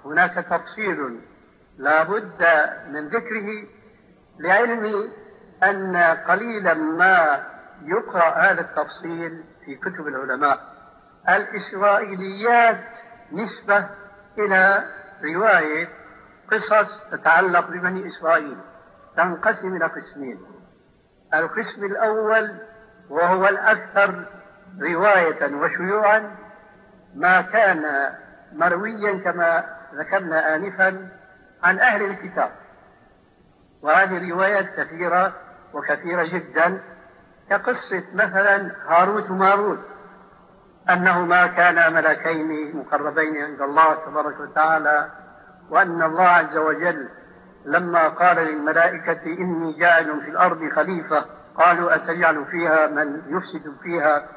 هناك تفصيل لا بد من ذكره، لعلمي أن قليلا ما يقرأ هذا التفصيل في كتب العلماء. الإسرائيليات نسبة إلى رواية قصص تتعلق ببني إسرائيل، تنقسم إلى قسمين. القسم الأول وهو الأكثر رواية وشيوعا ما كان مرويا كما ذكرنا آنفا عن أهل الكتاب، وهذه روايات كثيرة وكثيرة جدا، كقصة مثلا هاروت وماروت، أنهما كانا ملكين مقربين عند الله تبارك وتعالى، وأن الله عز وجل لما قال للملائكة إني جاعل في الأرض خليفة قالوا أتجعل فيها من يفسد فيها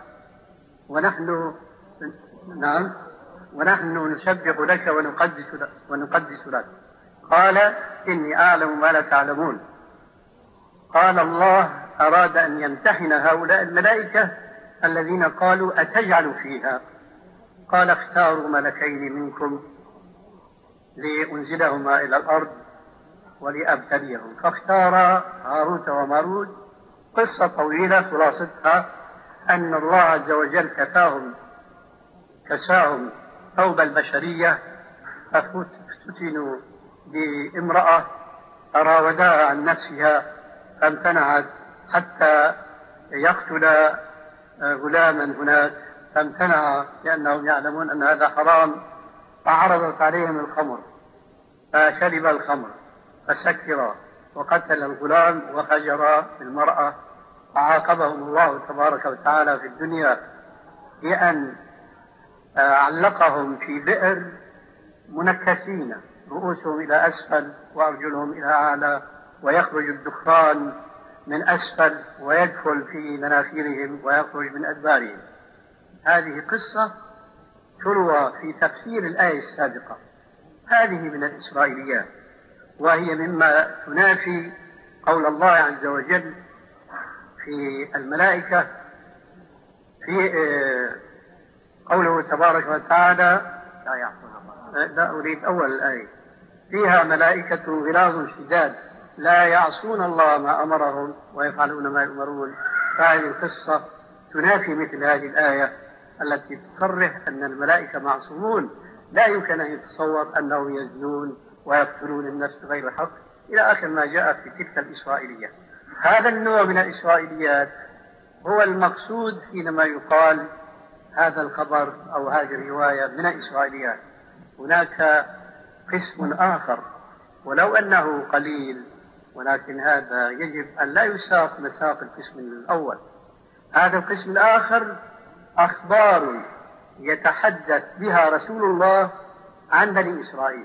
ونحن نسبح لك ونقدس لك، قال إني أعلم ما لا تعلمون. قال الله أراد أن يمتحن هؤلاء الملائكة الذين قالوا أتجعل فيها، قال اختاروا ملكين منكم لأنزلهما إلى الأرض ولأبتليهم، فاختار هاروت وماروت. قصة طويلة خلاصتها أن الله عز وجل كساهم ثوب البشرية، ففتنوا بامرأة راودها عن نفسها فامتنعت حتى يقتل غلاما هناك، فامتنع لأنهم يعلمون أن هذا حرام، فعرضت عليهم الخمر فشرب الخمر فسكر وقتل الغلام وفجر المرأة، فعاقبهم الله تبارك وتعالى في الدنيا بأن علقهم في بئر منكسين رؤوسهم إلى أسفل وأرجلهم إلى أعلى، ويخرج الدخان من أسفل ويدخل في مناخيرهم ويخرج من أدبارهم. هذه قصة تروى في تفسير الآية السابقة. هذه من الإسرائيليات، وهي مما تنافي قول الله عز وجل في الملائكة في قوله تبارك وتعالى لا أريد أول الآية فيها ملائكة غلاظ شداد لا يعصون الله ما أمرهم ويفعلون ما يؤمرون. فهذه القصة تنافي مثل هذه الآية التي تصرح أن الملائكة معصومون، لا يمكن أن يتصور أنهم يزنون ويقتلون النفس بغير حق إلى آخر ما جاء في تلك الإسرائيليات. هذا النوع من الإسرائيليات هو المقصود حينما يقال هذا الخبر أو هذه الرواية من الإسرائيليات. هناك قسم آخر ولو أنه قليل، ولكن هذا يجب أن لا يساق مساق القسم الأول. هذا القسم الآخر أخبار يتحدث بها رسول الله عن بني إسرائيل،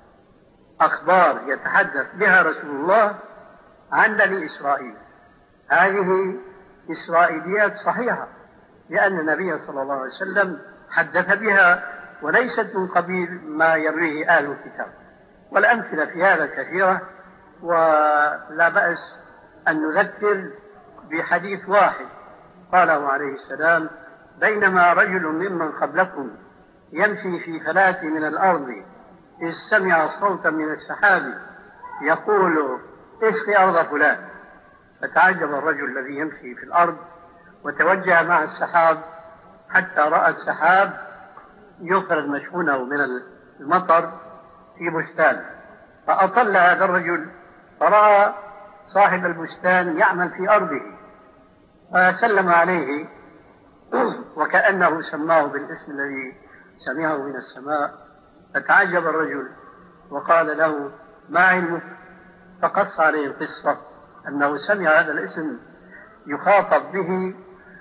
أخبار يتحدث بها رسول الله عن بني إسرائيل. هذه إسرائيليات صحيحة، لأن النبي صلى الله عليه وسلم حدث بها، وليست من قبيل ما يرويه أهل الكتاب. والأمثلة في هذا كثيرة، ولا بأس أن نذكر بحديث واحد قاله عليه السلام: بينما رجل ممن قبلكم يمشي في فلاة من الأرض إذ سمع صوتا من السحاب يقول اسقي أرض فلان، فتعجب الرجل الذي يمشي في الأرض وتوجه مع السحاب حتى رأى السحاب يخرج مشحونه من المطر في بستان، فأطل هذا الرجل فرأى صاحب البستان يعمل في أرضه فسلم عليه وكأنه سماه بالاسم الذي سمعه من السماء، فتعجب الرجل وقال له: ما علمك؟ فقص عليه القصة أنه سمع هذا الاسم يخاطب به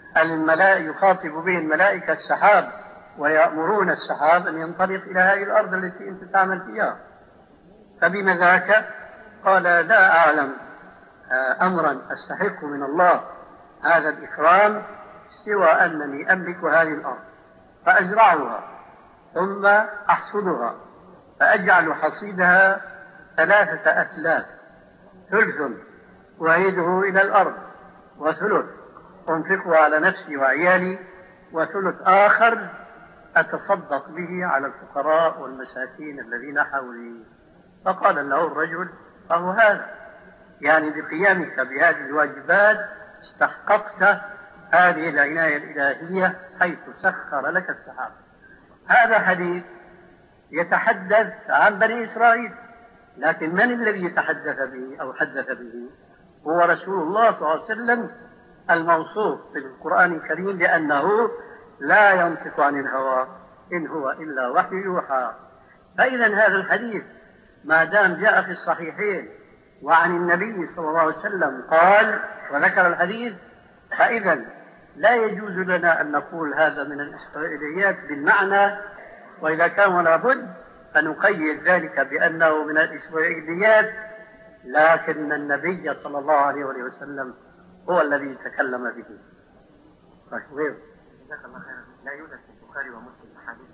الملائكة السحاب، ويأمرون السحاب أن ينطلق إلى هذه الأرض التي أنت تعمل فيها. فبما ذاك؟ قال: لا أعلم أمرا أستحق من الله هذا الإكرام سوى أنني أملك هذه الأرض فأزرعها ثم أحصدها فأجعل حصيدها 3 أثلاث، ثلث أعيده إلى الأرض وثلث أنفقه على نفسي وعيالي وثلث آخر أتصدق به على الفقراء والمساكين الذين حولي. فقال له الرجل: فهو هذا، يعني بقيامك بهذه الواجبات استحققت هذه العناية الإلهية حيث سخر لك السحاب. هذا حديث يتحدث عن بني إسرائيل، لكن من الذي يتحدث به أو حدث به؟ هو رسول الله صلى الله عليه وسلم الموصوف في القرآن الكريم بأنه لا ينطق عن الهوى إن هو إلا وحي يوحى. فإذا هذا الحديث ما دام جاء في الصحيحين وعن النبي صلى الله عليه وسلم قال وذكر الحديث، فإذا لا يجوز لنا أن نقول هذا من الإسرائيليات بالمعنى، وإذا كان لابد فنقيد ذلك بأنه من الإسرائيليات، لكن النبي صلى الله عليه وسلم هو الذي تكلم به. لا يوجد في البخاري ومسلم حديث